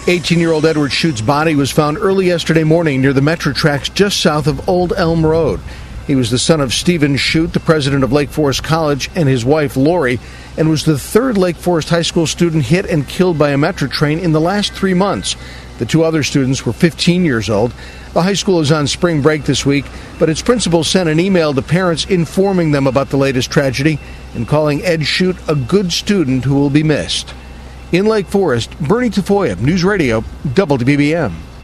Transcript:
18-year-old Edward Schutt's body was found early yesterday morning near the Metro tracks just south of Old Elm Road. He was the son of Stephen Schutt, the president of Lake Forest College, and his wife, Lori, and was the third Lake Forest High School student hit and killed by a Metro train in the last 3 months. The two other students were 15 years old. The high school is on spring break this week, but its principal sent an email to parents informing them about the latest tragedy and calling Ed Schutt a good student who will be missed. In Lake Forest, Bernie Tafoya, News Radio, WBBM.